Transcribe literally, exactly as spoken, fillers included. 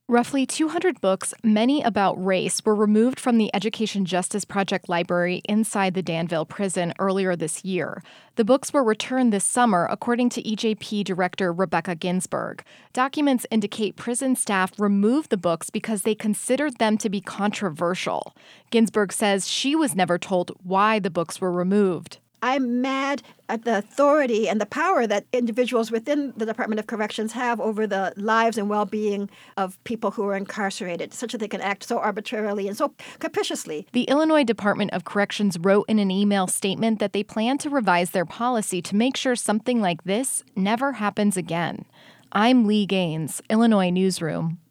Roughly two hundred books, many about race, were removed from the Education Justice Project library inside the Danville prison earlier this year. The books were returned this summer, according to E J P Director Rebecca Ginsburg. Documents indicate prison staff removed the books because they considered them to be controversial. Ginsburg says she was never told why the books were removed. I'm mad at the authority and the power that individuals within the Department of Corrections have over the lives and well-being of people who are incarcerated, such that they can act so arbitrarily and so capriciously. The Illinois Department of Corrections wrote in an email statement that they plan to revise their policy to make sure something like this never happens again. I'm Lee Gaines, Illinois Newsroom.